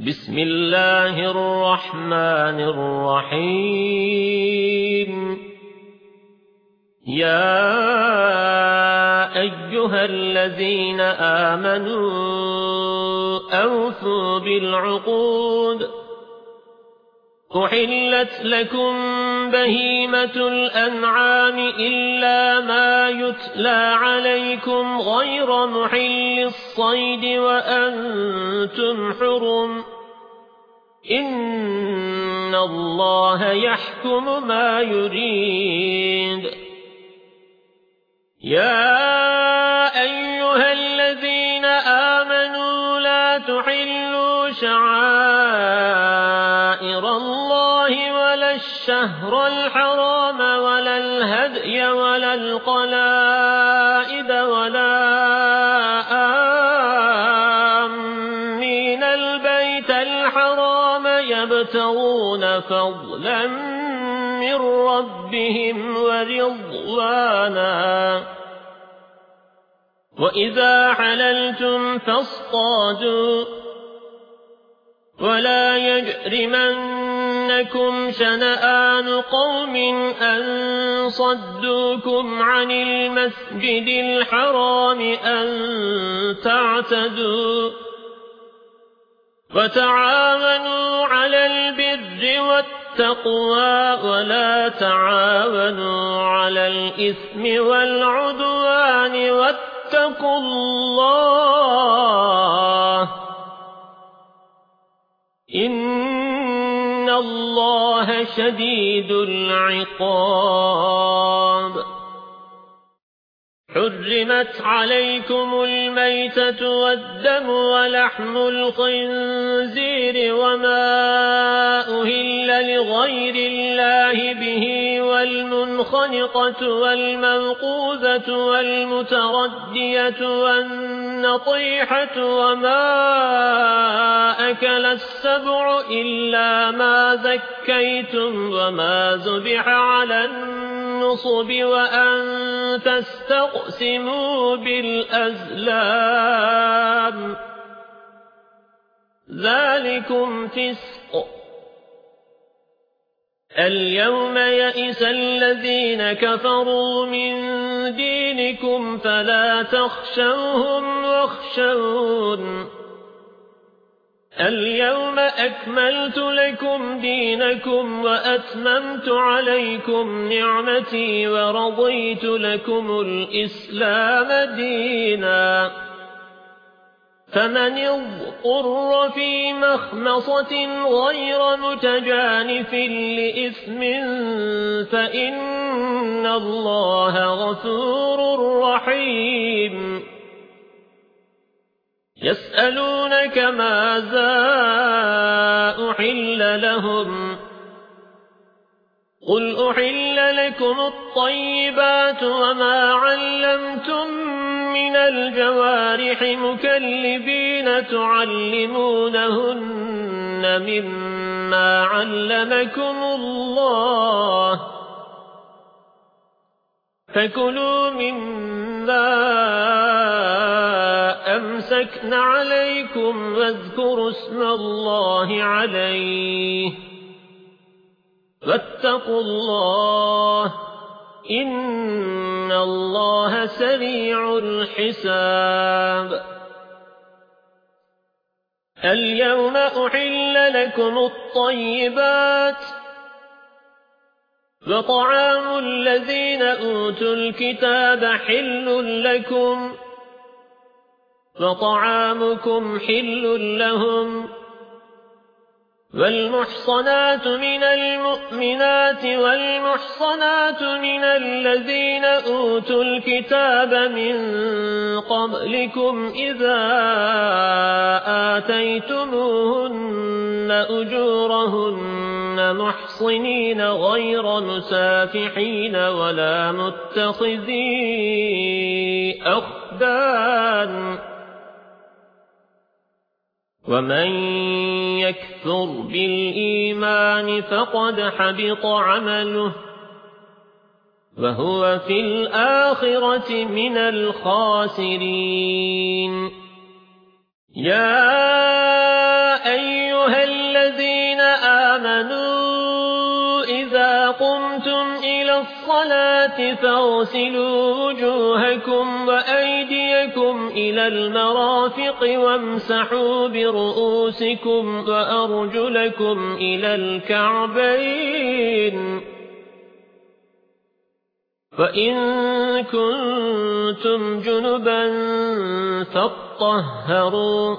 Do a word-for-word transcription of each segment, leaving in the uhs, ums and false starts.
بسم الله الرحمن الرحيم. يا أيها الذين آمنوا أوفوا بالعقود. أحلت لكم بهيمة الأنعام إلا ما يتلى عليكم غير محل الصيد وأنتم حرم. إن الله يحكم ما يريد. يا أيها الذين آمنوا لا تحلوا شعائر الله ولا الشهر الحرام ولا الهدي ولا القلائد ولا آمين البيت الحرام يبتغون فضلا من ربهم ورضوانا. وإذا حللتم فاصطادوا ولا يجرمنكم شنآن قوم أن صدوكم عن المسجد الحرام أن تعتدوا. وتعاونوا على البر والتقوى ولا تعاونوا على الإثم والعدوان واتقوا الله إن الله شديد العقاب. حرمت عليكم الميتة والدم ولحم الخنزير وما أهل لغير الله به والمنخنقة والموقوذة والمتردية والنطيحة وما أكل السبع إلا ما ذكيتم وما ذبح على النصب وأن تستقسموا بالأزلام ذلكم فسق. اليوم يئس الذين كفروا من دينكم فلا تخشوهم واخشون. اليوم أكملت لكم دينكم وأتممت عليكم نعمتي ورضيت لكم الإسلام دينا. فمن اضطر في مخمصة غير متجانف لإثم فإن الله غفور رحيم. يسألونك ماذا أحل لهم قل أحل لكم الطيبات وما علمتم من الجوارح مكلبين تعلمونهن مما علمكم الله فكلوا مما أمسكن عليكم واذكروا اسم الله عليه واتقوا الله إن الله سريع الحساب. اليوم أحل لكم الطيبات وطعام الذين أوتوا الكتاب حل لكم وطعامكم حل لهم. والمحصنات من المؤمنات والمحصنات من الذين أوتوا الكتاب من قبلكم إذا آتيتموهن أجورهن محصنين غير مسافحين ولا متخذي أخدان. ومن يكفر بالإيمان فقد حبط عمله وهو في الآخرة من الخاسرين. يا أيها آمنوا إذا قمتم إلى الصلاة فاغسلوا وجوهكم وأيديكم إلى المرافق وامسحوا برؤوسكم وأرجلكم إلى الكعبين وإن كنتم جنبا فاطهروا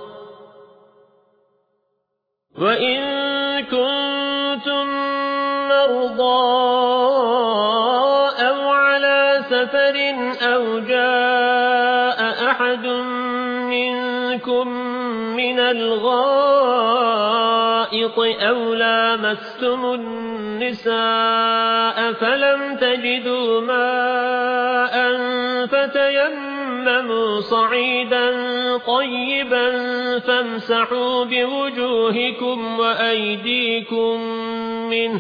وإن كنتم مرضى أو على سفر أو جاء أحد منكم من الغائط أو لامستم النساء فلم تجدوا ماء فتيمموا صعيدا طيبا فامسحوا بوجوهكم وأيديكم منه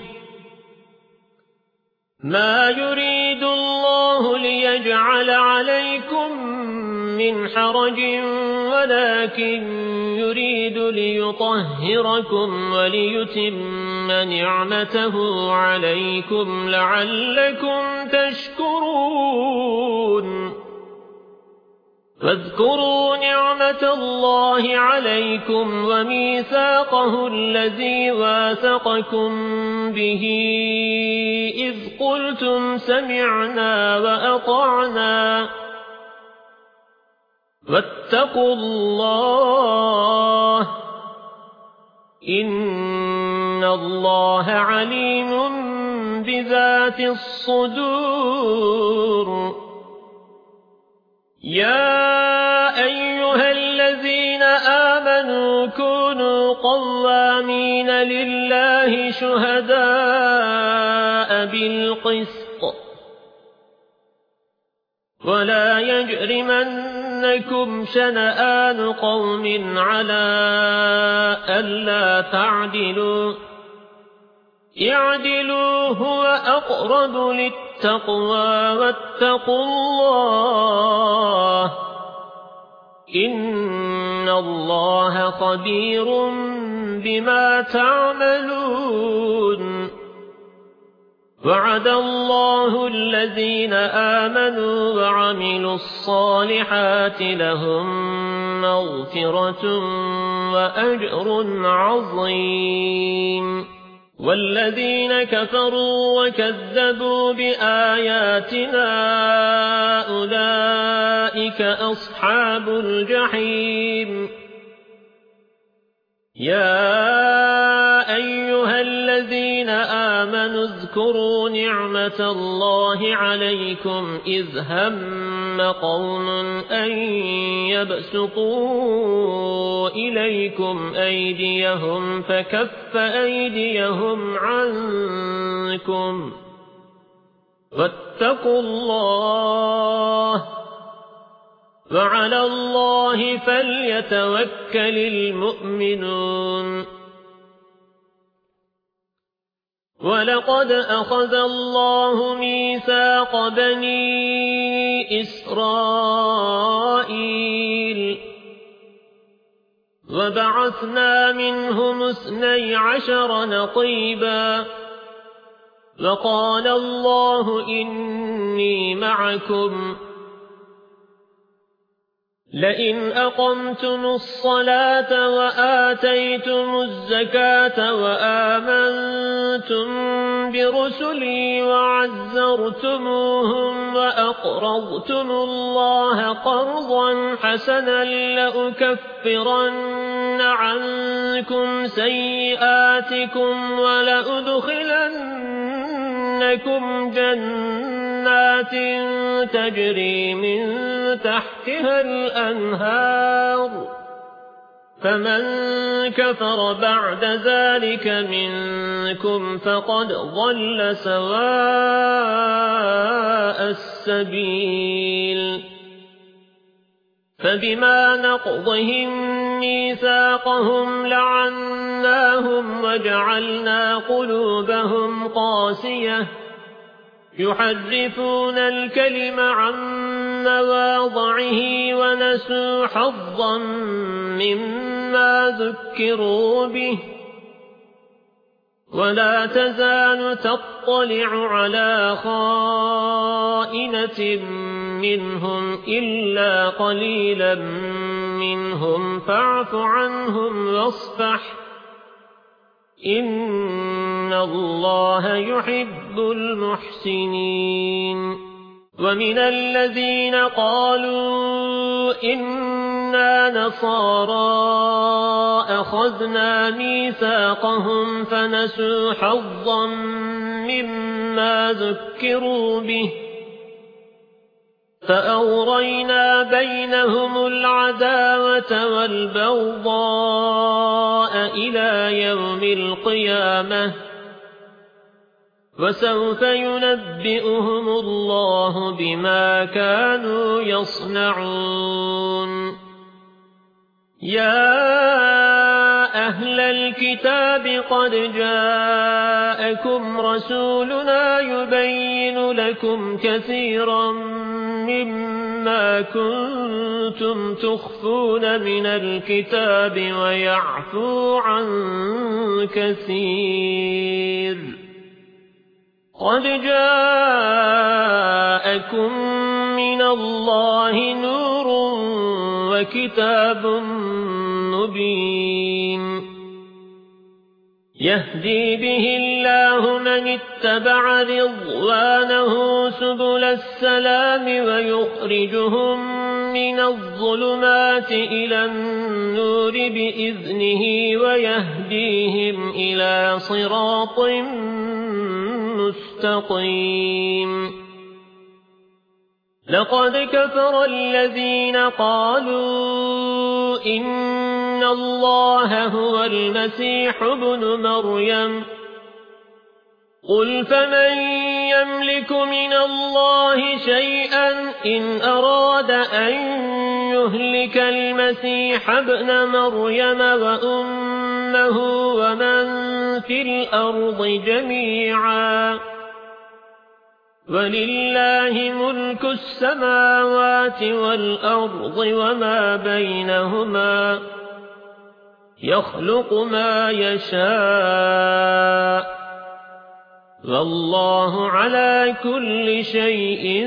ما يريد الله ليجعل عليكم من حرج ولكن يريد ليطهركم وليتم نعمته عليكم لعلكم تشكرون واذكروا نعمة الله عليكم وميثاقه الذي واثقكم به إذ قلتم سمعنا وأطعنا واتقوا الله إن الله عليم بذات الصدور يا أيها الذين آمنوا كونوا قوامين لله شهداء بالقسط ولا يجرمنكم شنآن قوم على ألا تعدلوا اعدلوا هو أقرب للتقوى واتقوا الله إن الله خبير بما تعملون وعد الله الذين آمنوا وعملوا الصالحات لهم مغفرة وأجر عظيم والذين كفروا وكذبوا بآياتنا أولئك أصحاب الجحيم يا أيها الذين آمنوا اذكروا نعمة الله عليكم إذ هم قوم أن يبسطوا إليكم أيديهم فكف أيديهم عنكم واتقوا الله وعلى الله فليتوكل المؤمنون ولقد أخذ الله ميثاق بني إسرائيل وبعثنا منهم اثني عشر نقيبا وقال الله إني معكم لئن أقمتم الصلاة وآتيتم الزكاة وآمنتم برسلي وعزرتموهم وأقرضتم الله قرضا حسنا لأكفرن عنكم سيئاتكم ولأدخلنكم جنات تجري من تحتها الأنهار فمن كفر بعد ذلك منكم فقد ضل سواء السبيل فبما نقضهم ميثاقهم لعناهم وجعلنا قلوبهم قاسية يحرفون الكلم عن مواضعه ونسوا حظا مما ذكروا به ولا تزال تطلع على خائنة منهم إلا قليلا منهم فاعف عنهم واصفح إن الله يحب المحسنين ومن الذين قالوا إنا نصارى أخذنا ميثاقهم فنسوا حظا مما ذكروا به فأغرينا بينهم العداوة والبغضاء إلى يوم القيامة وسوف ينبئهم الله بما كانوا يصنعون يا أهل الكتاب قد جاءكم رسولنا يبين لكم كثيرا مما كنتم تخفون من الكتاب ويعفو عن كثير قد جاءكم من الله نور وكتاب مبين يهدي به الله من اتبع رضوانه سبل السلام ويخرجهم من الظلمات إلى النور بإذنه ويهديهم إلى صراط مستقيم لقد كفر الذين قالوا إن الله هو المسيح ابن مريم قل فمن يملك من الله شيئا إن أراد أن يهلك المسيح ابن مريم وأمه ومن في الأرض جميعا ولله ملك السماوات والأرض وما بينهما يخلق ما يشاء والله على كل شيء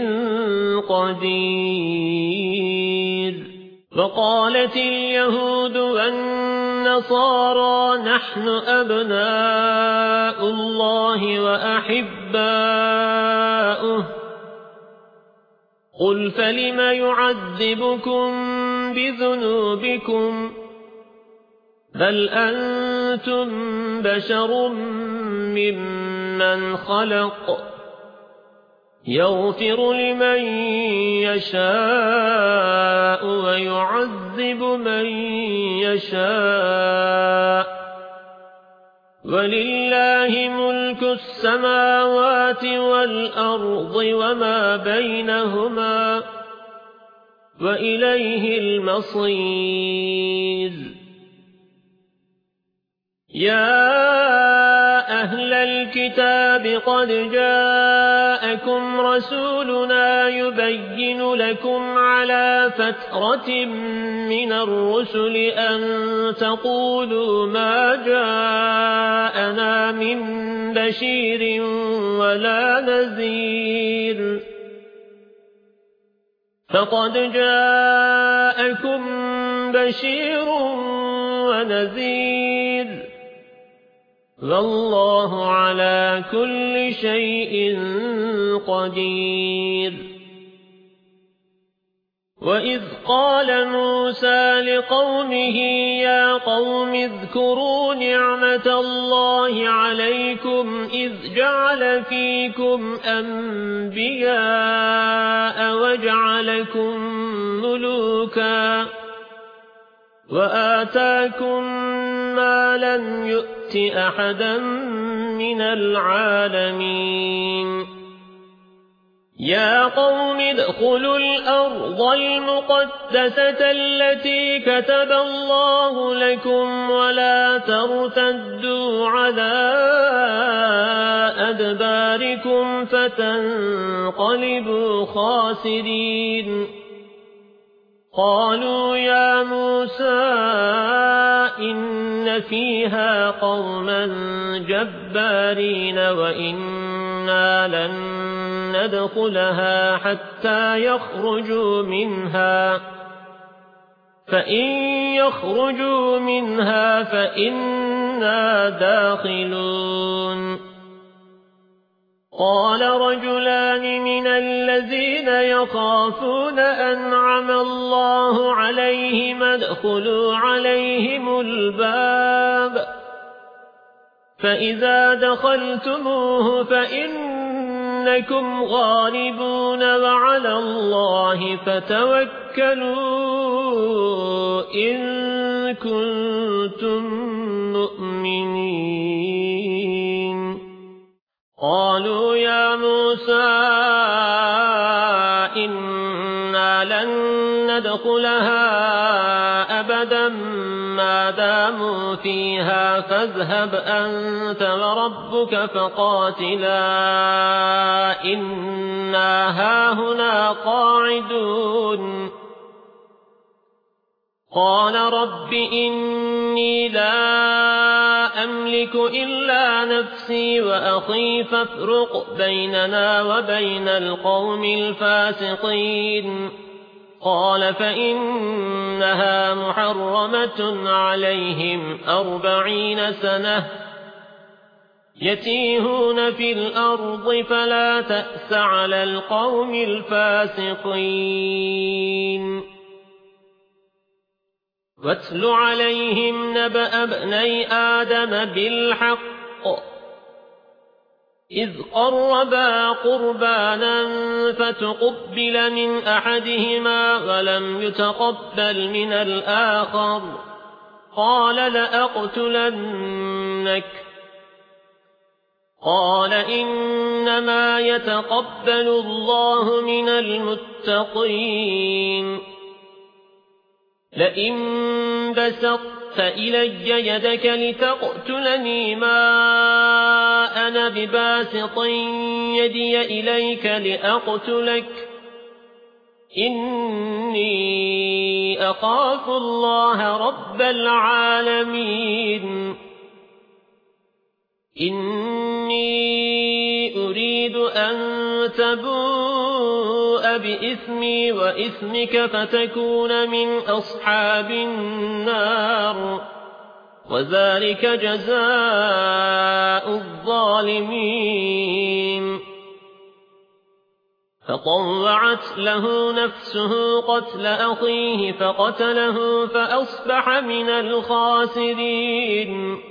قدير وقالت اليهود والنصارى نحن أبناء الله وأحباؤه قل فلم يعذبكم بذنوبكم بل أنتم بشر ممن خلق يغفر لمن يشاء ويعذب من يشاء ولله ملك السماوات والأرض وما بينهما وإليه المصير يا أهل الكتاب قد جاءكم رسولنا يبين لكم على فترة من الرسل أن تقولوا ما جاءنا من بشير ولا نذير فقد جاءكم بشير ونذير والله على كل شيء قدير وإذ قال موسى لقومه يا قوم اذكروا نعمة الله عليكم إذ جعل فيكم أنبياء وجعلكم ملوكا وآتاكم ما لم يؤت أحدا من العالمين يا قوم ادخلوا الأرض المقدسة التي كتب الله لكم ولا ترتدوا على أدباركم فتنقلبوا خاسرين قالوا يا موسى إن فيها قوما جبارين وإنا لن ندخلها حتى يخرجوا منها فإن يخرجوا منها فإنا داخلون قال رجلان من الذين يخافون أنعم الله عليهم ادخلوا عليهم الباب فإذا دخلتموه فإنكم غالبون وعلى الله فتوكلوا إن كنتم مؤمنين قالوا يا موسى إنا لن ندخلها أبدا ما داموا فيها فاذهب أنت وربك فقاتلا إنا هاهنا قاعدون قال رب إني لا أملك إلا نفسي وأخي فافرق بيننا وبين القوم الفاسقين قال فإنها محرمة عليهم أربعين سنة يتيهون في الأرض فلا تأس على القوم الفاسقين واتل عليهم نبأ ابني آدم بالحق إذ قربا قربانا فتقبل من أحدهما ولم يتقبل من الآخر قال لأقتلنك قال إنما يتقبل الله من المتقين لئن بسطت إلي يدك لتقتلني ما أنا بباسط يدي إليك لأقتلك إني أخاف الله رب العالمين إني أريد أن تبوء بإثمي وإثمك فتكون من أصحاب النار وذلك جزاء الظالمين فطوعت له نفسه قتل أخيه فقتله فأصبح من الخاسرين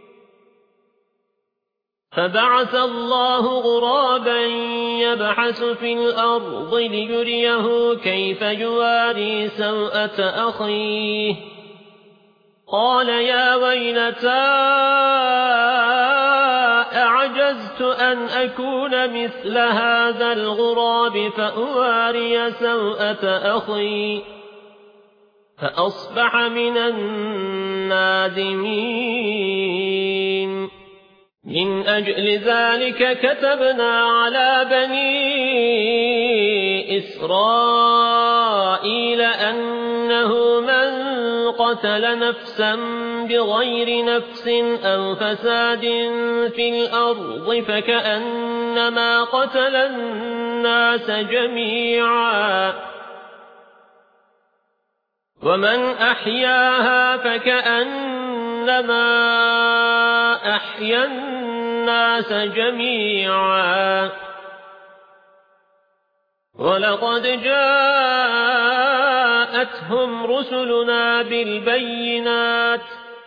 فبعث الله غرابا يبحث في الأرض ليريه كيف يواري سوءة أخيه قال يا ويلتى أعجزت أن أكون مثل هذا الغراب فأواري سوءة أخي فأصبح من النادمين من أجل ذلك كتبنا على بني إسرائيل أنه من قتل نفسا بغير نفس أو فساد في الأرض فكأنما قتل الناس جميعا ومن أحياها فكأنما أحيا الناس جميعا ولقد جاءتهم رسلنا بالبينات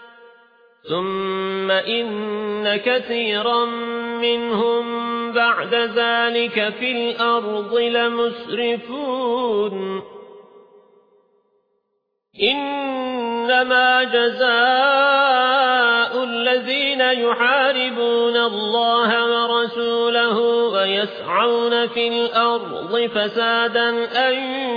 ثم إن كثيرا منهم بعد ذلك في الأرض لمسرفون إنما جزاء الذين يحاربون الله ورسوله ويسعون في الأرض فسادا أن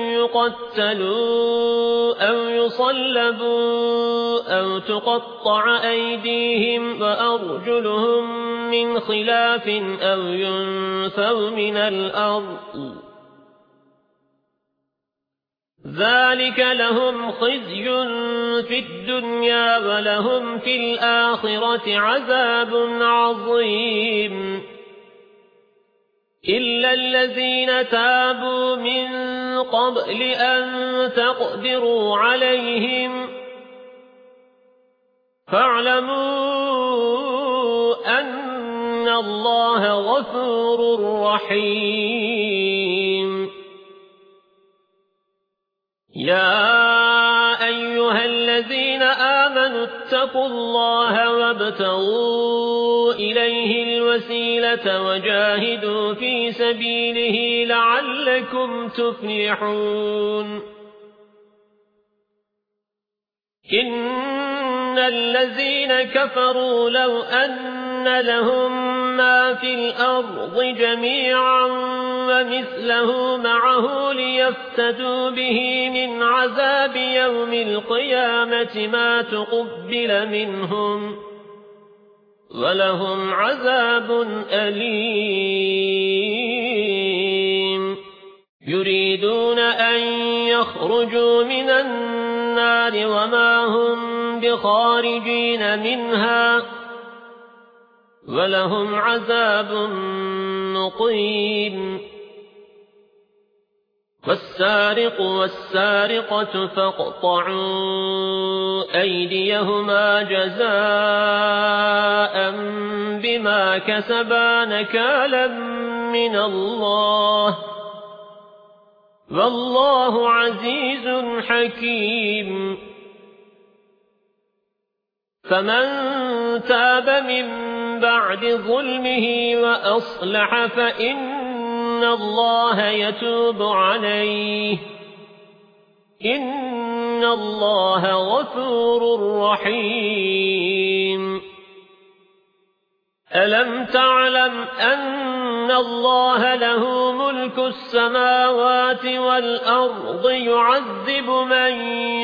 يقتلوا أو يصلبوا أو تقطع أيديهم وأرجلهم من خلاف أو ينفوا من الأرض ذلك لهم خزي في الدنيا ولهم في الآخرة عذاب عظيم إلا الذين تابوا من قبل أن تقدروا عليهم فاعلموا أن الله غفور رحيم يا أيها الذين آمنوا اتقوا الله وابتغوا إليه الوسيلة وجاهدوا في سبيله لعلكم تفلحون إن الذين كفروا لو أن لهم ما في الأرض جميعا ومثله معه ليفتدوا به من عذاب يوم القيامة ما تقبل منهم ولهم عذاب أليم يريدون أن يخرجوا من النار وما هم بخارجين منها ولهم عذاب مقيم والسارق والسارقة فاقطعوا أيديهما جزاء بما كسبا نكالا من الله والله عزيز حكيم فمن تاب من بعد ظلمه وأصلح فإن الله يتوب عليه إن الله غفور رحيم ألم تعلم أن الله له ملك السماوات والأرض يعذب من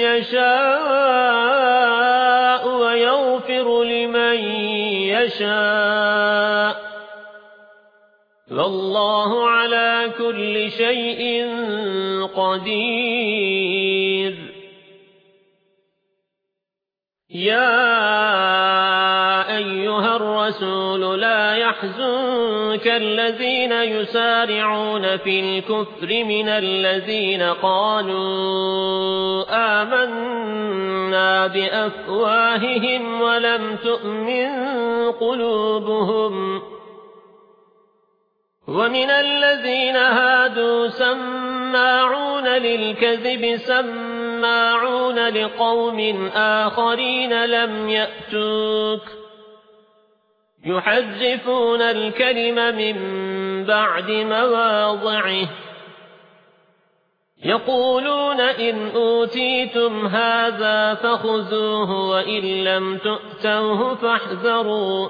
يشاء ويغفر لمن يشاء والله على كل شيء قدير يا أيها الرسول لا يحزنك الذين يسارعون في الكفر من الذين قالوا آمنا بأفواههم ولم تؤمن قلوبهم ومن الذين هادوا سماعون للكذب سماعون لقوم آخرين لم يأتوك يحرفون الكلم من بعد مواضعه يقولون إن أوتيتم هذا فخذوه وإن لم تؤتوه فاحذروا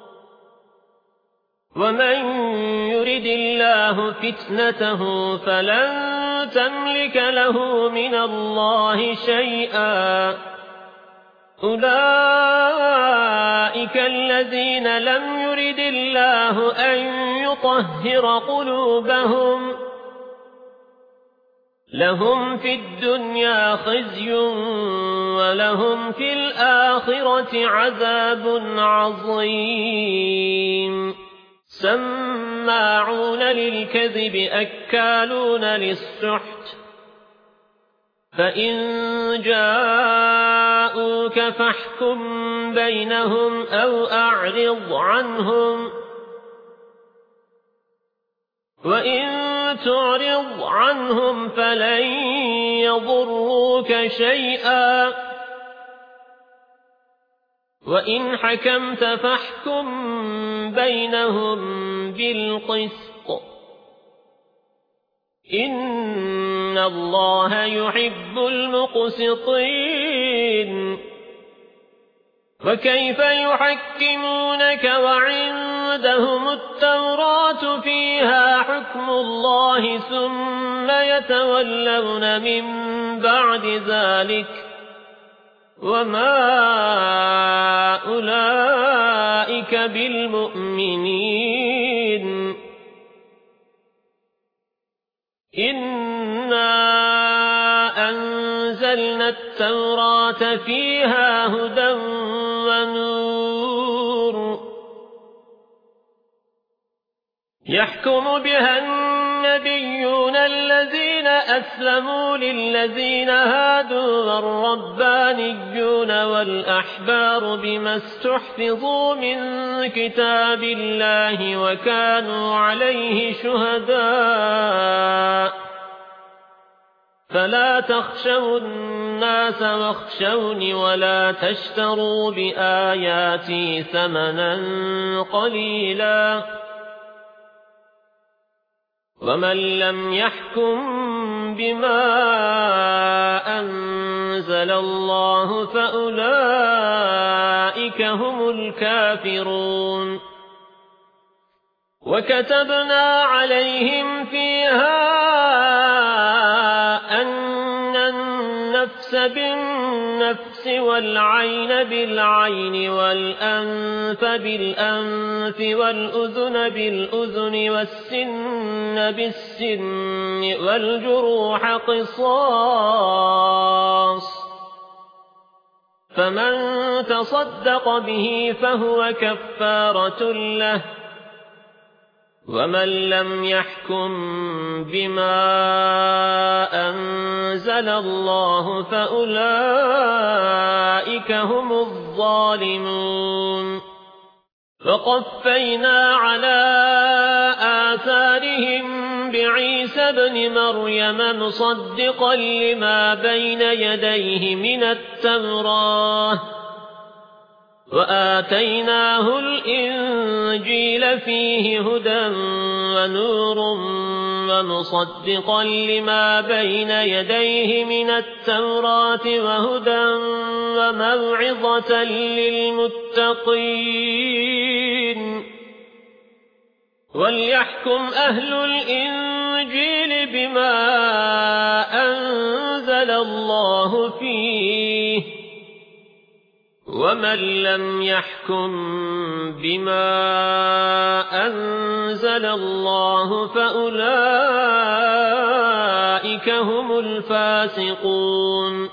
ومن يرد الله فتنته فلن تملك له من الله شيئا أولئك الذين لم يرد الله أن يطهر قلوبهم لهم في الدنيا خزي ولهم في الآخرة عذاب عظيم سماعون للكذب أكالون للسحت فإن جاءوك فاحكم بينهم أو أعرض عنهم وإن تعرض عنهم فلن يضروك شيئا وإن حكمت فاحكم بينهم بالقسط إن الله يحب المقسطين وكيف يحكمونك وعندهم التوراة فيها حكم الله ثم يتولون من بعد ذلك وما أولئك بالمؤمنين إنا أنزلنا التوراة فيها هدى ونور يحكم بها النبيون الذين أسلموا للذين هادوا والربانيون والأحبار بما استحفظوا من كتاب الله وكانوا عليه شهداء فلا تخشوا الناس واخشوني ولا تشتروا بآياتي ثمنا قليلا ومن لم يحكم بما أنزل الله فأولئك هم الكافرون وكتبنا عليهم فيها أن النفس بالنفس والعين بالعين والأنف بالأنف والأذن بالأذن والسن بالسن والجروح قصاص فمن تصدق به فهو كفارة له ومن لم يحكم بما أنزل الله فأولئك هم الظالمون وقفينا على آثارهم بعيسى ابن مريم مصدقا لما بين يديه من التوراة وآتيناه الإنجيل فيه هدى ونور ومصدقا لما بين يديه من التوراة وهدى وموعظة للمتقين وليحكم أهل الإنجيل بما أنزل الله فيه ومن لم يحكم بما أنزل الله فأولئك هم الفاسقون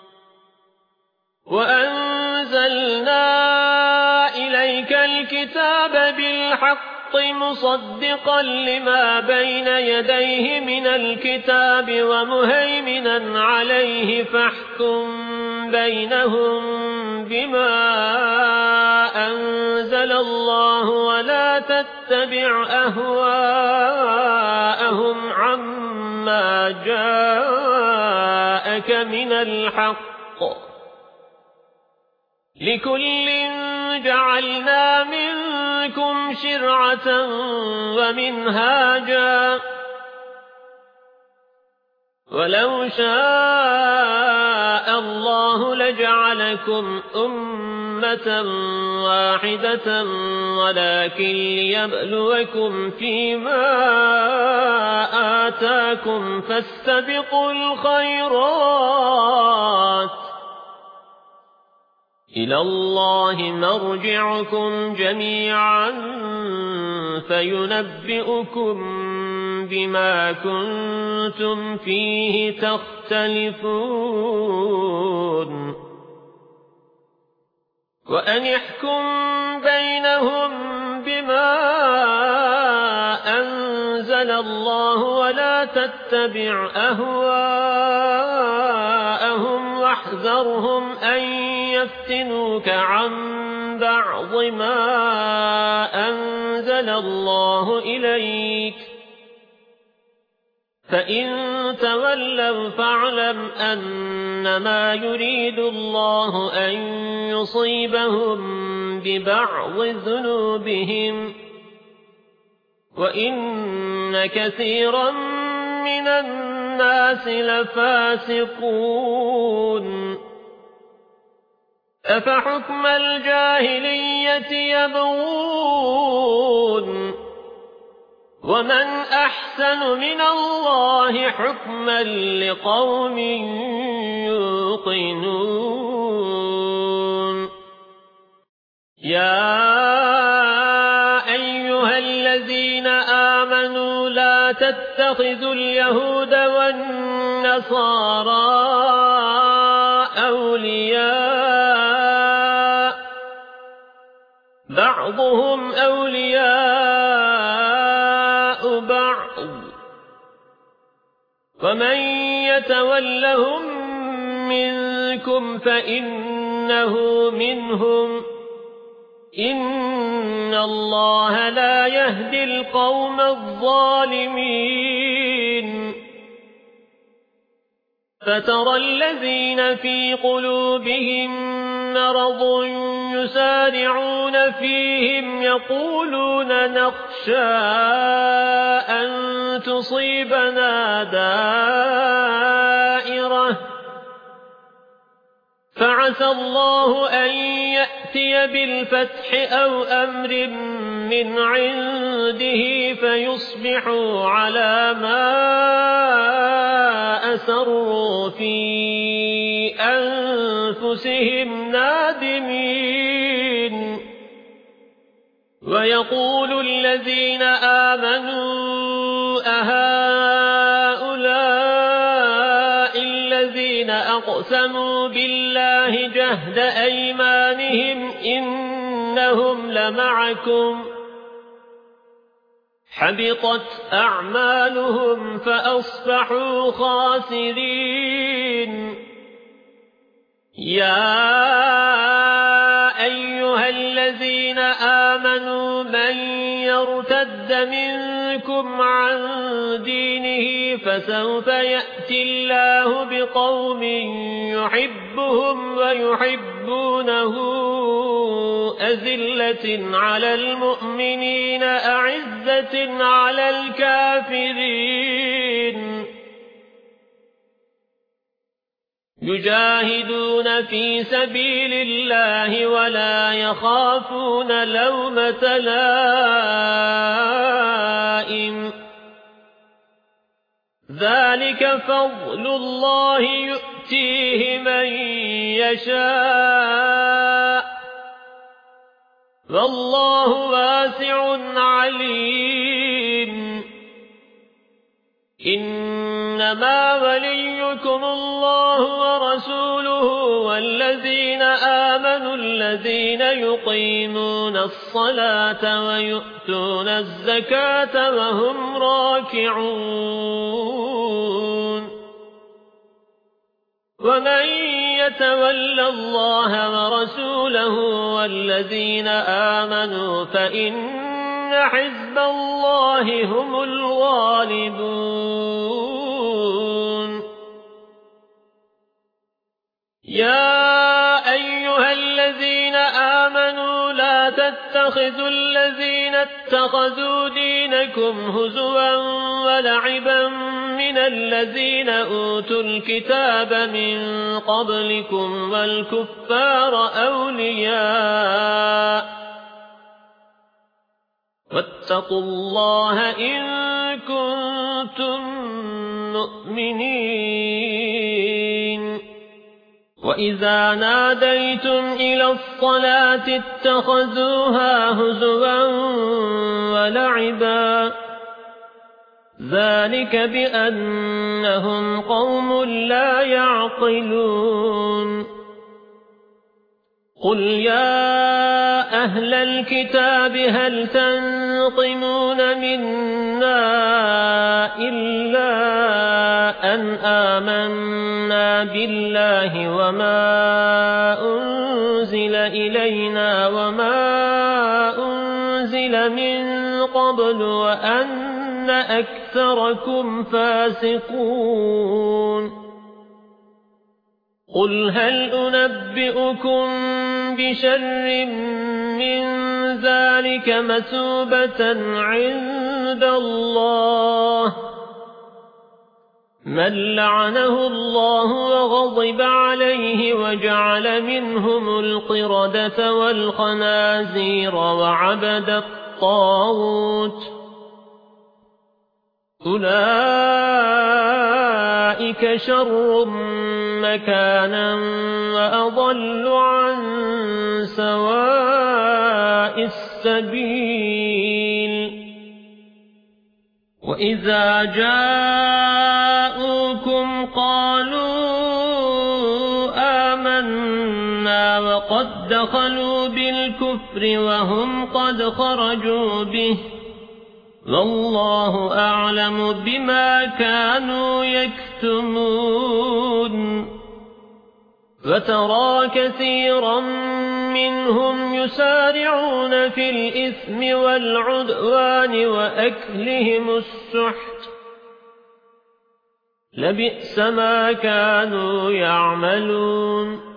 وأنزلنا إليك الكتاب بالحق مصدقا لما بين يديه من الكتاب ومهيمنا عليه فاحكم بينهم بما أنزل الله ولا تتبع أهواءهم عما جاءك من الحق لكل جعلنا منكم شرعة ومنهاجا ولو شاء الله لجعلكم أمة واحدة ولكن ليبلوكم فيما آتاكم فاستبقوا الخيرات إلى الله مرجعكم جميعا فينبئكم بما كنتم فيه تختلفون وأن يحكم بينهم بما أنزل الله ولا تتبع أهواءهم واحذرهم أن يفتنوك عن بعض ما أنزل الله إليك فإن تولوا فاعلم أنما يريد الله أن يصيبهم ببعض ذنوبهم وإن كثيرا من الناس لفاسقون أفحكم الجاهلية يبغون ومن أحسن من الله حكما لقوم يوقنون يا أيها الذين آمنوا لا تتخذوا اليهود والنصارى بعضهم أولياء بعض ومن يتولهم منكم فإنه منهم إن الله لا يهدي القوم الظالمين فترى الذين في قلوبهم مرض يسارعون فيهم يقولون نخشى أن تصيبنا دائرة فعسى الله أن يأتي بالفتح أو أمر من عنده فيصبحوا على ما أسروا في أنفسهم نادمين ويقول الذين آمنوا أهؤلاء الذين أقسموا بالله جهد أيمانهم إنهم لمعكم حبطت أعمالهم فأصبحوا خاسرين يا أيها الذين آمنوا من يرتد منكم عن دينه فسوف يأتي الله بقوم يحبهم ويحبونه أذلة على المؤمنين أعزة على الكافرين يجاهدون في سبيل الله ولا يخافون لومة لائم ذلك فضل الله يؤتيه من يشاء والله واسع عليم إنما وليكم الله ورسوله والذين آمنوا الذين يقيمون الصلاة ويؤتون الزكاة وهم راكعون ومن يتولى الله ورسوله والذين آمنوا فإن حزب الله هم الغالبون يا أيها الذين آمنوا لا تتخذوا الذين اتخذوا دينكم هزوا ولعبا من الذين أوتوا الكتاب من قبلكم والكفار أولياء واتقوا الله إن كنتم مؤمنين وإذا ناديتم إلى الصلاة اتخذوها هزوا ولعبا ذلك بأنهم قوم لا يعقلون قل يا أهل الكتاب هل تنقمون منا إلا أن آمنا بالله وما أنزل إلينا وما أنزل من قبل وأن أكثركم فاسقون قل هل أنبئكم بشر من ذلك مثوبة عند الله من لعنه الله وغضب عليه وجعل منهم القردة والخنازير وعبد الطاغوت أولئك شر مكانا وأضل عن سواء السبيل وإذا جاءوكم قالوا آمنا وقد دخلوا بالكفر الكفر وهم قد خرجوا به والله أعلم بما كانوا يكتمون وترى كثيرا منهم يسارعون في الإثم والعدوان وأكلهم السحت لبئس ما كانوا يعملون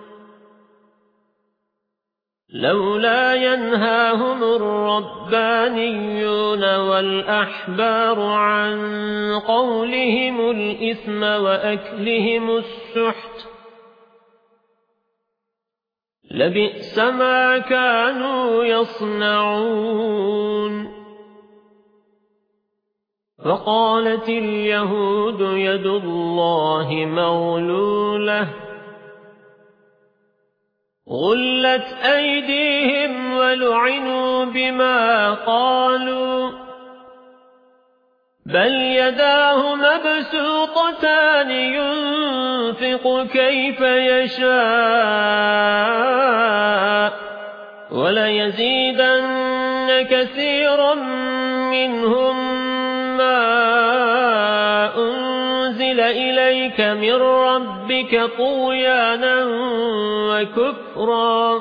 لولا ينهاهم الربانيون والأحبار عن قولهم الإثم وأكلهم السحت لبئس ما كانوا يصنعون وقالت اليهود يد الله مغلولة غلت أيديهم ولعنوا بما قالوا بل يداه مبسوطتان ينفق كيف يشاء وليزيدن كثيرا منهم ما أنزل إليك من ربك طغيانا وكفرا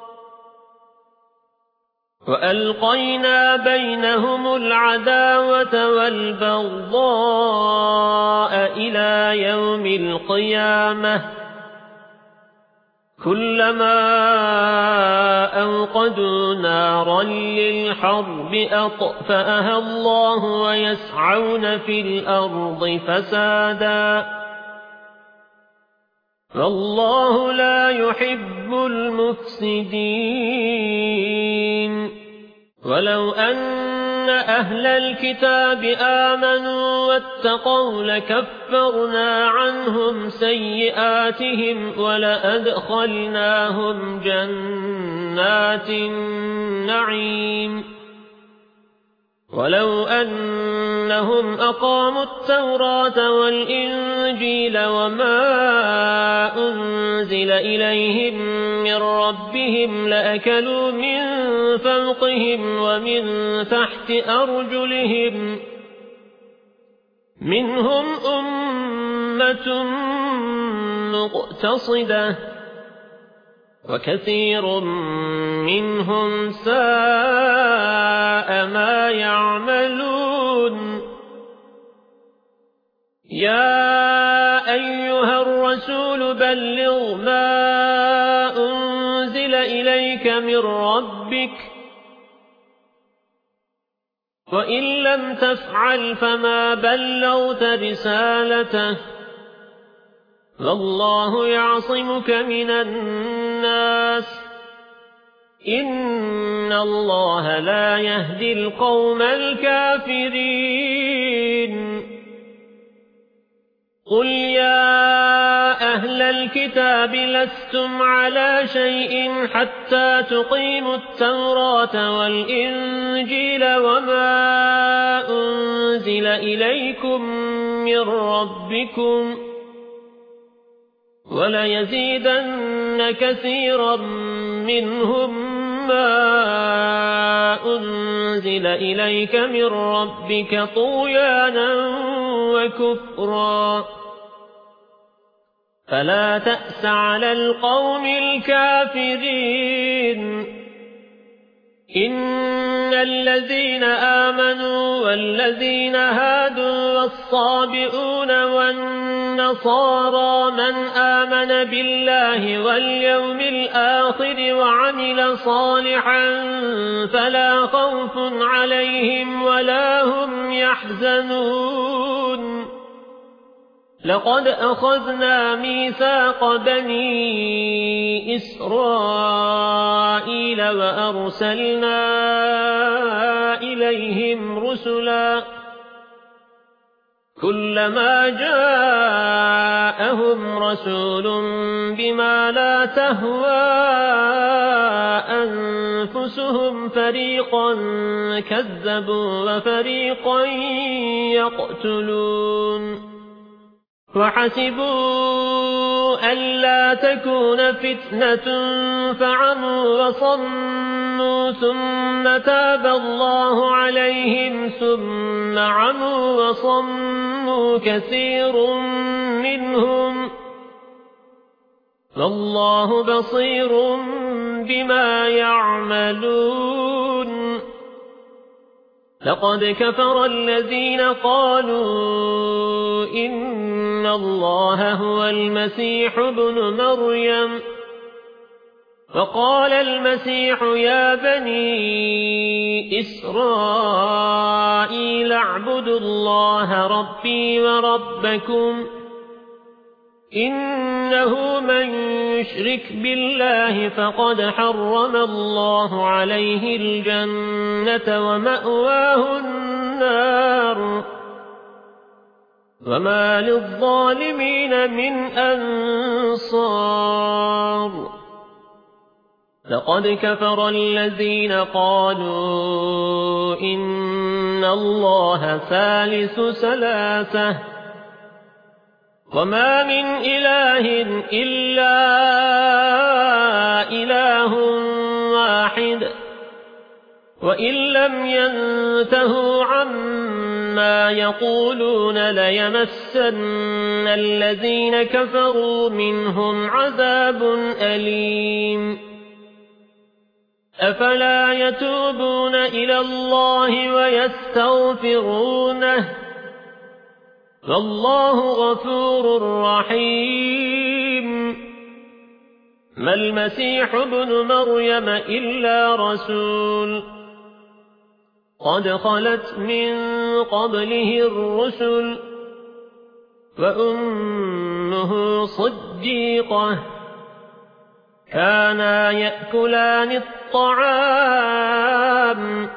وألقينا بينهم العداوة والبغضاء إلى يوم القيامة كلما أوقدوا نارا للحرب أطفأها الله ويسعون في الأرض فسادا والله لا يحب المفسدين ولو أن أهل الكتاب آمنوا واتقوا لكفرنا عنهم سيئاتهم ولأدخلناهم جنات النعيم ولو أنهم أقاموا التوراة والإنجيل وما أنزل إليهم من ربهم لأكلوا من فوقهم ومن تحت أرجلهم منهم أمة مقتصدة وكثير منهم ساء ما يعملون يا أيها الرسول بلغ ما أنزل إليك من ربك وإن لم تفعل فما بلغت رسالته والله يعصمك من الناس إن الله لا يهدي القوم الكافرين قل يا أهل الكتاب لستم على شيء حتى تقيموا التوراة والإنجيل وما أنزل إليكم من ربكم وليزيدن كثيرا منهم ما أنزل إليك من ربك طغيانا وكفرا فلا تأس على القوم الكافرين إن الذين آمنوا والذين هادوا والصابئون والنصارى من آمن بالله واليوم الآخر وعمل صالحا فلا خوف عليهم ولا هم يحزنون لقد أخذنا ميثاق بني إسرائيل وأرسلنا إليهم رسلا كلما جاءهم رسول بما لا تهوى أنفسهم فريقا كذبوا وفريقا يقتلون وحسبوا ألا تكون فتنة فعموا وصموا ثم تاب الله عليهم ثم عموا وصموا كثير منهم والله بصير بما يعملون لقد كفر الذين قالوا إن الله هو المسيح ابن مريم وقال المسيح يا بني إسرائيل اعبدوا الله ربي وربكم إنه من يشرك بالله فقد حرم الله عليه الجنة ومأواه النار وما للظالمين من أنصار لقد كفر الذين قالوا إن الله ثالث ثلاثة وما من إله إلا إله واحد وإن لم ينتهوا عما يقولون ليمسن الذين كفروا منهم عذاب أليم أفلا يتوبون إلى الله ويستغفرونه والله غفور رحيم ما المسيح ابن مريم إلا رسول قد خلت من قبله الرسل وأمه صديقة كانا يأكلان الطعام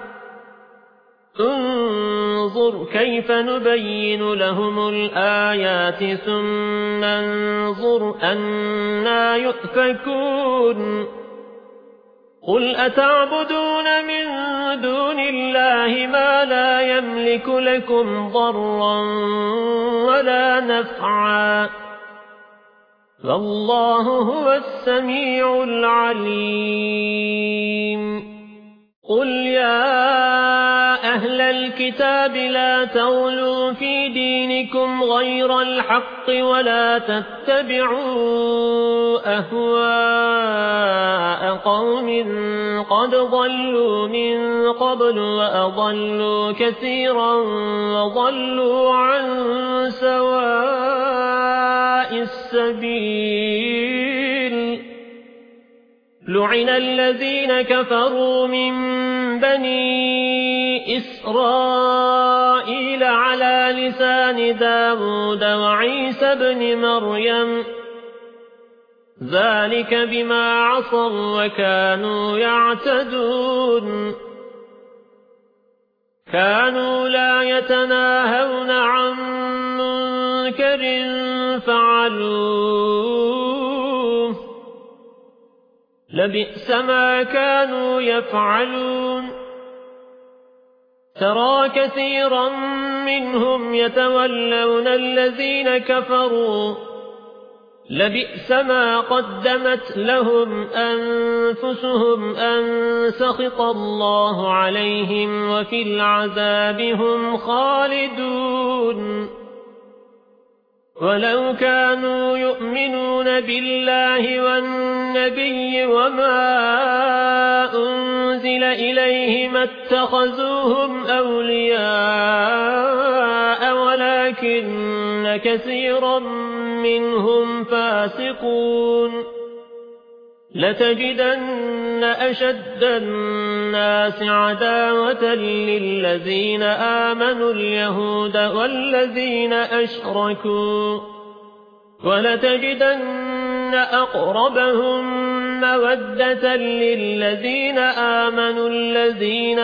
انظر كيف نبين لهم الآيات ثم انظر أنا يؤفكون قل أتعبدون من دون الله ما لا يملك لكم ضرا ولا نفعا والله هو السميع العليم قل يا أهل الكتاب لا تغلوا في دينكم غير الحق ولا تتبعوا أهواء قوم قد ضلوا من قبل وأضلوا كثيرا وضلوا عن سواء السبيل لعن الذين كفروا من بني إسرائيل على لسان داود وعيسى بن مريم ذلك بما عصوا وكانوا يعتدون كانوا لا يتناهون عن منكر فعلوه لبئس ما كانوا يفعلون ترى كثيرا منهم يتولون الذين كفروا لبئس ما قدمت لهم أنفسهم أن سخط الله عليهم وفي العذاب هم خالدون ولو كانوا يؤمنون بالله والنبي وما أنزل إليه ما اتخذوهم أولياء ولكن كثيرا منهم فاسقون لتجدن أشد الناس عداوة للذين آمنوا اليهود والذين أشركوا ولتجدن أقربهم مودة للذين آمنوا الذين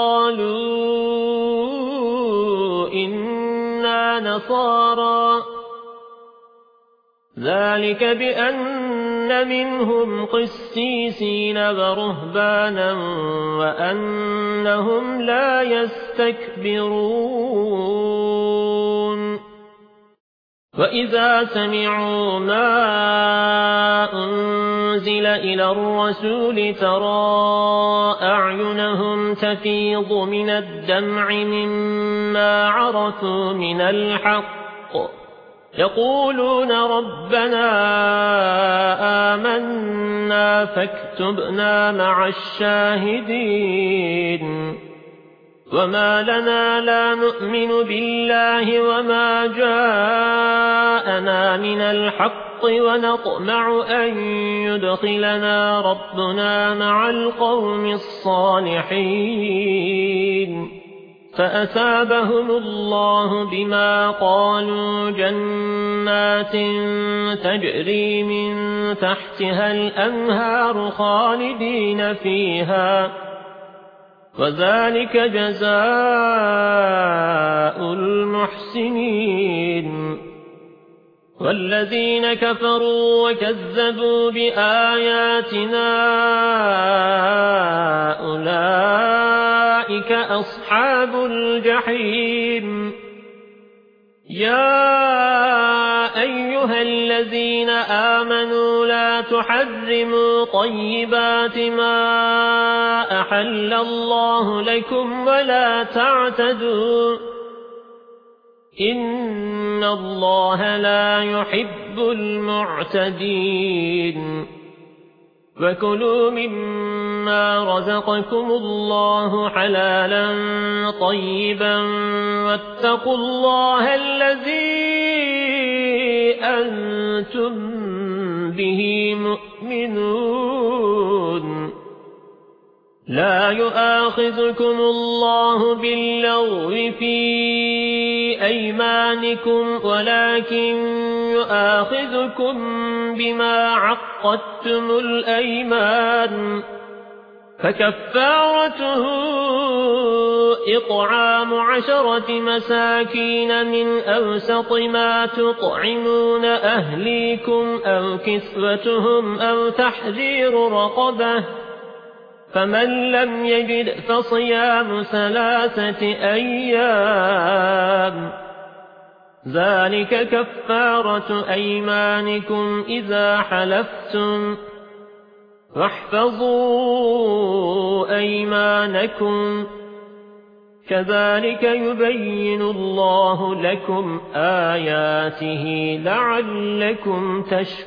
قالوا إنا نصارى ذلك بأن منهم قسيسين ورهبانا وأنهم لا يستكبرون وَإِذَا سَمِعُوا مَا أُنزِلَ إِلَى الرَّسُولِ تَرَى أَعْيُنَهُمْ تَفِيضُ مِنَ الدَّمْعِ مِمَّا عَرَفُوا مِنَ الْحَقِّ يَقُولُونَ رَبَّنَا آمَنَّا فَاكْتُبْنَا مَعَ الشَّاهِدِينَ وَمَا لَنَا لَا نُؤْمِنُ بِاللَّهِ وَمَا جَاءَنَا مِنَ الْحَقِّ وَنَطْمَعُ أَن يُدْخِلَنَا رَبُّنَا مَعَ الْقَوْمِ الصَّالِحِينَ فَأَثَابَهُمُ اللَّهُ بِمَا قَالُوا جَنَّاتٍ تَجْرِي مِن تَحْتِهَا الْأَنْهَارُ خَالِدِينَ فِيهَا وَذَلِكَ جَزَاءُ الْمُحْسِنِينَ وَالَّذِينَ كَفَرُوا وَكَذَّبُوا بِآيَاتِنَا أُولَئِكَ أَصْحَابُ الْجَحِيمِ يَا أَيُّهَا الَّذِينَ آمَنُوا لَا تُحَرِّمُوا طَيِّبَاتِ مَا أَحَلَّ اللَّهُ لَكُمْ وَلَا تَعْتَدُوا إِنَّ اللَّهَ لَا يُحِبُّ الْمُعْتَدِينَ وَكُلُوا مِمَّا رَزَقَكُمُ اللَّهُ حَلَالًا طَيِّبًا وَاتَّقُوا اللَّهَ الَّذِي أَنْتُمْ بِهِ مُؤْمِنُونَ لا يؤاخذكم الله باللغو في أيمانكم ولكن يؤاخذكم بما عقدتم الأيمان فكفارته إطعام عشرة مساكين من أوسط ما تطعمون أهليكم أو كسوتهم أو تحرير رقبة فمن لم يجد فصيام ثلاثة أيام ذلك كفارة أيمانكم إذا حلفتم واحفظوا أيمانكم كذلك يبين الله لكم آياته لعلكم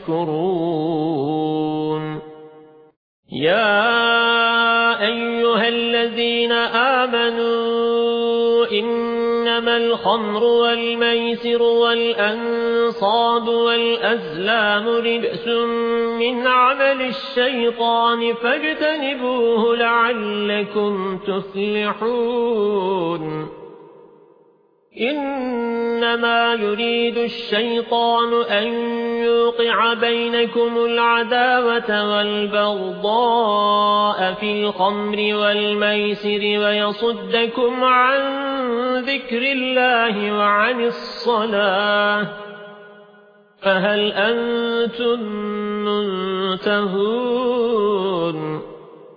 تشكرون يا أيها الذين آمنوا إنما الخمر والميسر والأنصاب والأزلام رجس من عمل الشيطان فاجتنبوه لعلكم تفلحون إنما يريد الشيطان أن يوقع بينكم العداوة والبغضاء في الخمر والميسر ويصدكم عن ذكر الله وعن الصلاة فهل أنتم منتهون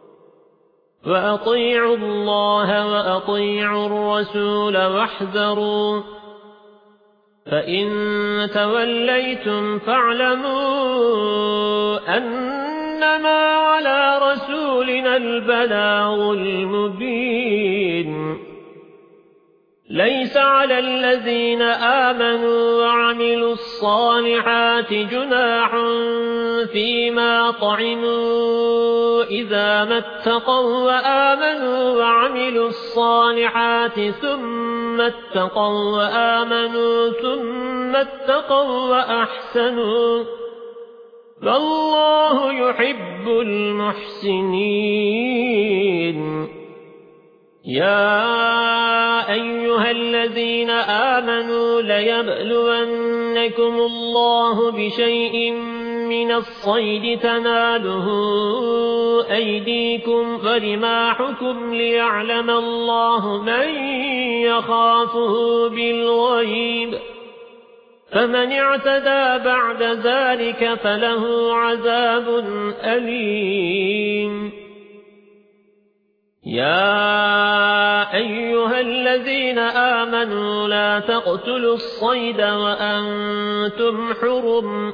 وأطيعوا الله وأطيعوا الرسول واحذروا فإن توليتم فاعلموا أنما على رسولنا البلاغ المبين ليس على الذين آمنوا وعملوا الصالحات جناح فيما طعموا إذا ما اتقوا وآمنوا وعملوا الصالحات ثم اتقوا وآمنوا ثم اتقوا وأحسنوا والله يحب المحسنين يا أيها الذين آمنوا ليبلونكم الله بشيء من الصيد تناله أيديكم ورماحكم ليعلم الله من يخافه بالغيب فمن اعتدى بعد ذلك فله عذاب أليم يا أيها الذين الذين آمنوا لا تقتلوا الصيد وأنتم حرم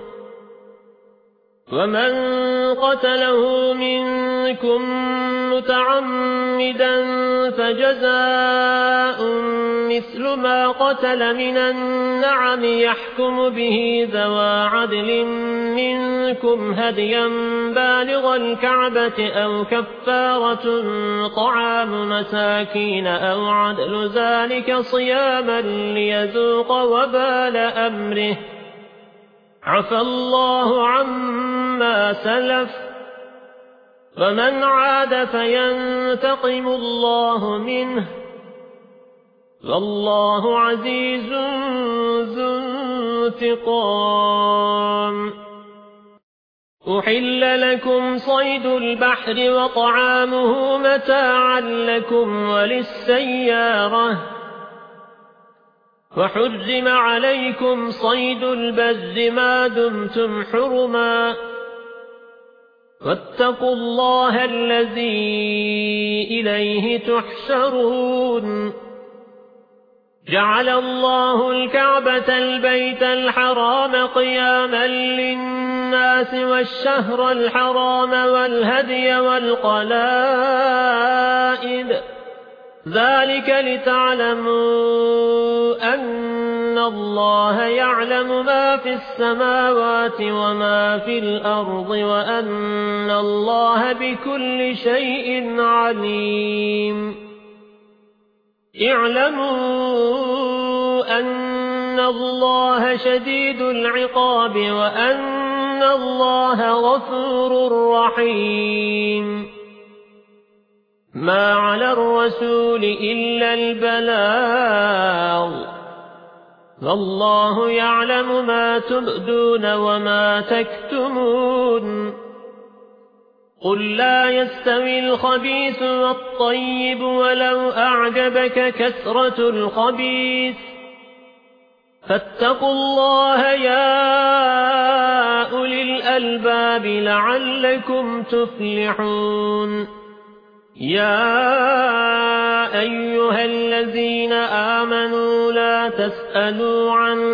ومن قتله منكم متعمدا فجزاء مثل ما قتل من النعم يحكم به ذوى عدل منكم هديا بالغ الكعبة أو كفارة طعام مساكين أو عدل ذلك صياما ليذوق وبال أمره عفى الله عما سلف ومن عاد فينتقم الله منه والله عزيز ذو انتقام. أحل لكم صيد البحر وطعامه متاعا لكم وللسيارة وحرم عليكم صيد البر ما دمتم حرما واتقوا الله الذي إليه تحشرون. جعل الله الكعبة البيت الحرام قياما للناس والشهر الحرام والهدي والقلائد ذلك لتعلموا أن الله يعلم ما في السماوات وما في الأرض وأن الله بكل شيء عليم. اعلموا أن الله شديد العقاب وأن الله غفور رحيم. ما على الرسول إلا البلاغ والله يعلم ما تبدون وما تكتمون. قل لا يستوي الخبيث والطيب ولو أعجبك كثرة الخبيث فاتقوا الله يا أولي الألباب لعلكم تفلحون. يا أيها الذين آمنوا لا تسألوا عن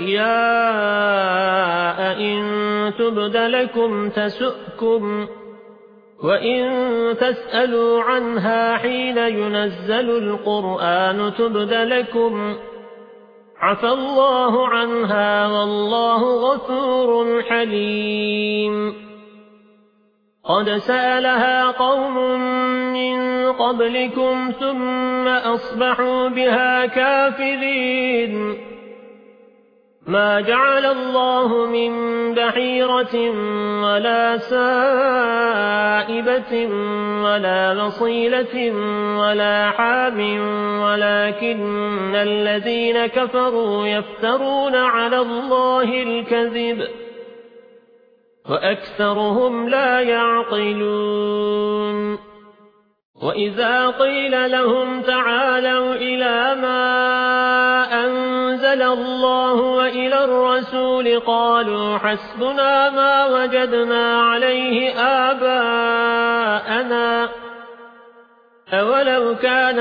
أشياء إن تبد لكم تسؤكم وإن تسألوا عنها حين ينزل القرآن تبد لكم عفى الله عنها والله غفور حليم. قد سألها قوم من قبلكم ثم أصبحوا بها كافرين. ما جعل الله من بحيرة ولا سائبة ولا نصيلة ولا حام ولكن الذين كفروا يفترون على الله الكذب وأكثرهم لا يعقلون. وإذا قيل لهم تعالوا إلى ما أنزل الله وإلى الرسول قالوا حسبنا ما وجدنا عليه آباءنا أولو كان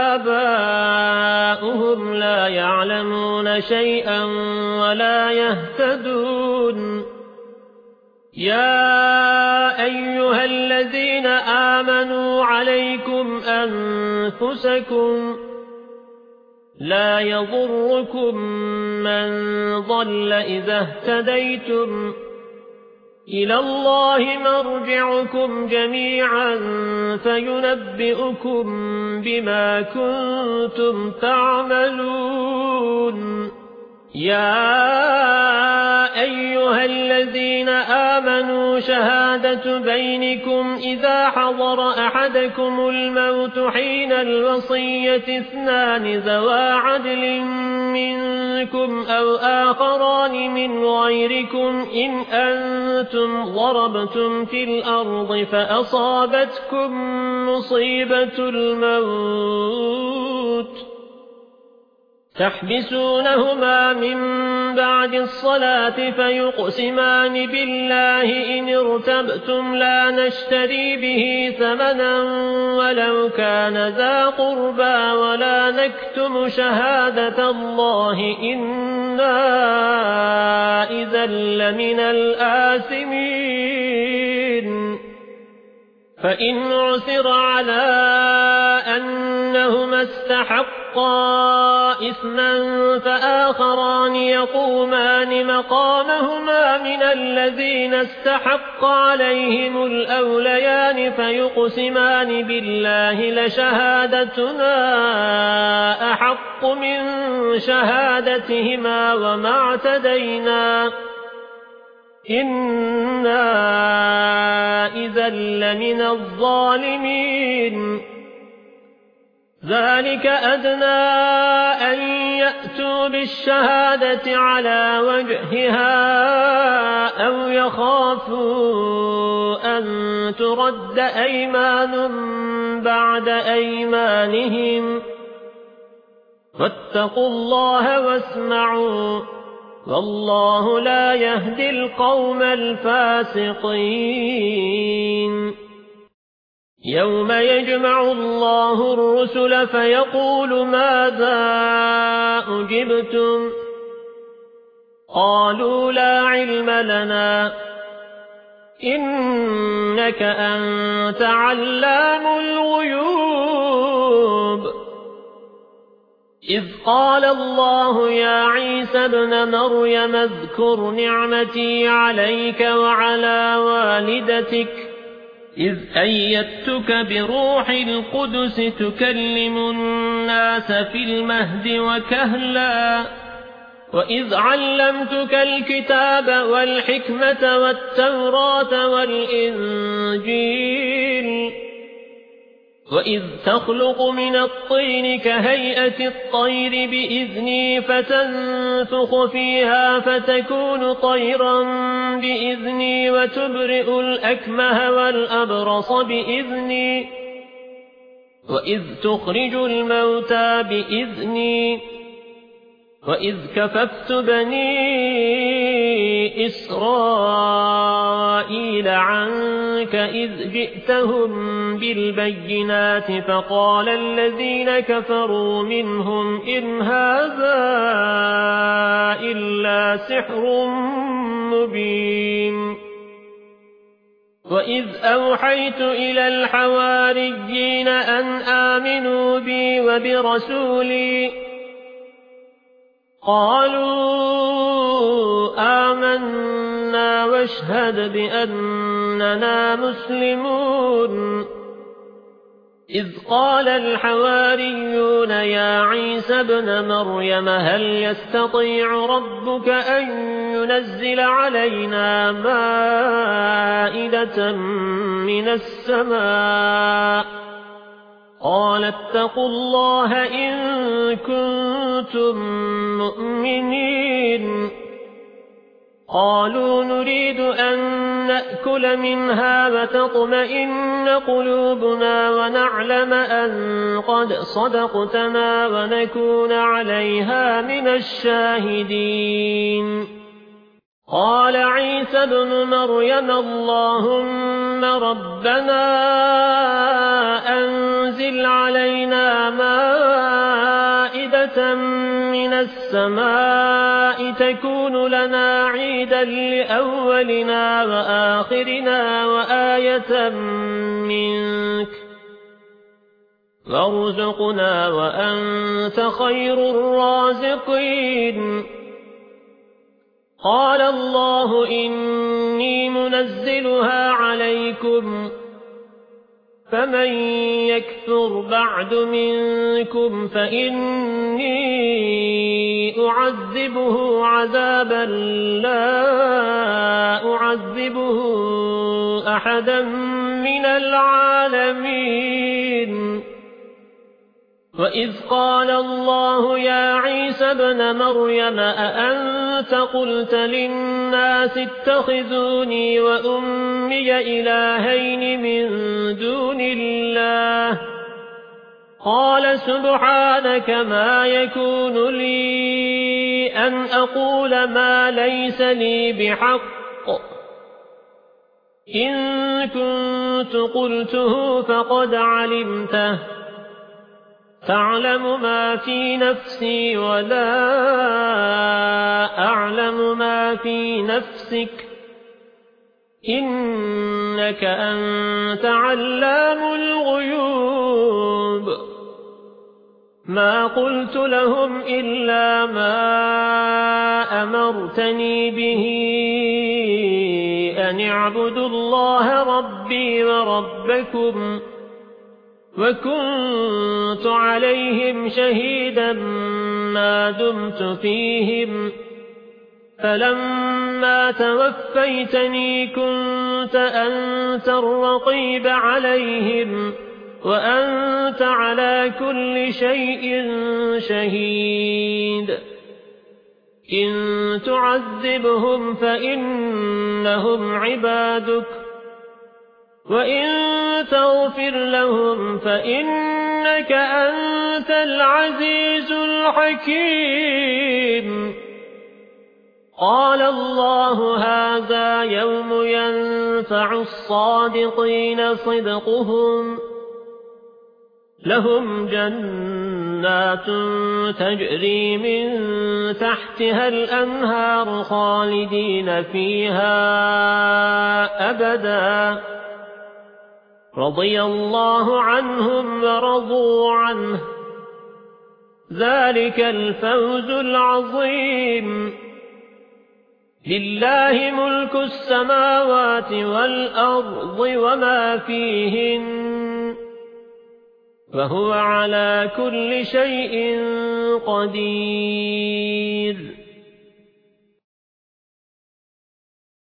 آباؤهم لا يعلمون شيئا ولا يهتدون. يا أيها الذين آمنوا عليكم أنفسكم لا يضركم من ضل إذا اهتديتم إلى الله مرجعكم جميعا فينبئكم بما كنتم تعملون. يا أيها الذين آمنوا شهادة بينكم إذا حضر أحدكم الموت حين الوصية اثنان ذوى عدل منكم أو آخران من غيركم إن أنتم ضربتم في الأرض فأصابتكم مصيبة الموت تحبسونهما من بعد الصلاة فيقسمان بالله إن ارتبتم لا نشتري به ثمنا ولو كان ذا قربى ولا نكتم شهادة الله إنا إذا لمن الآثمين فإن عثر على أنهما استحقا إثما فآخران يقومان مقامهما من الذين استحق عليهم الأوليان فيقسمان بالله لشهادتنا أحق من شهادتهما وما اعتدينا إنا إذا لمن الظالمين ذلك أدنى أن يأتوا بالشهادة على وجهها أو يخافوا أن ترد أيمان بعد أيمانهم واتقوا الله واسمعوا والله لا يهدي القوم الفاسقين يوم يجمع الله الرسل فيقول ماذا أجبتم قالوا لا علم لنا إنك أنت علام الغيوب إذ قال الله يا عيسى ابن مريم اذكر نعمتي عليك وعلى والدتك إذ أيدتك بروح القدس تكلم الناس في المهد وكهلا وإذ علمتك الكتاب والحكمة والتوراة والإنجيل وإذ تخلق من الطين كهيئة الطير بإذني فتنفخ فيها فتكون طيرا بإذني وتبرئ الأكمه والأبرص بإذني وإذ تخرج الموتى بإذني وإذ كففت بني إسرائيل عنك إذ جئتهم بالبينات فقال الذين كفروا منهم إن هذا إلا سحر مبين وإذ أوحيت إلى الحواريين أن آمنوا بي وبرسولي قالوا آمنا واشهد بأننا مسلمون إذ قال الحواريون يا عيسى ابن مريم هل يستطيع ربك أن ينزل علينا مائدة من السماء قال اتقوا الله إن كنتم مؤمنين قالوا نريد أن نأكل منها وتطمئن قلوبنا ونعلم أن قد صدقتنا ونكون عليها من الشاهدين قال عيسى ابن مريم اللهم ربنا أنزل علينا مائدة من السماء تكون لنا عيدا لأولنا وآخرنا وآية منك وارزقنا وأنت خير الرازقين قال الله إني منزلها عليكم فمن يكفر بعد منكم فإني أعذبه عذابا لا أعذبه أحدا من العالمين وإذ قال الله يا عيسى ابن مريم أأنت قلت للناس اتخذوني وأمي إلهين من دون الله قال سبحانك ما يكون لي أن أقول ما ليس لي بحق إن كنت قلته فقد علمته تعلم ما في نفسي ولا أعلم ما في نفسك إنك أنت علام الغيوب ما قلت لهم إلا ما أمرتني به أن اعبدوا الله ربي وربكم وكنت عليهم شهيدا ما دمت فيهم فلما توفيتني كنت أنت الرقيب عليهم وأنت على كل شيء شهيد إن تعذبهم فإنهم عبادك وإن تغفر لهم فإنك أنت العزيز الحكيم قال الله هذا يوم ينفع الصادقين صدقهم لهم جنات تجري من تحتها الأنهار خالدين فيها أبدا رضي الله عنهم ورضوا عنه ذلك الفوز العظيم لله ملك السماوات والأرض وما فيهن وهو على كل شيء قدير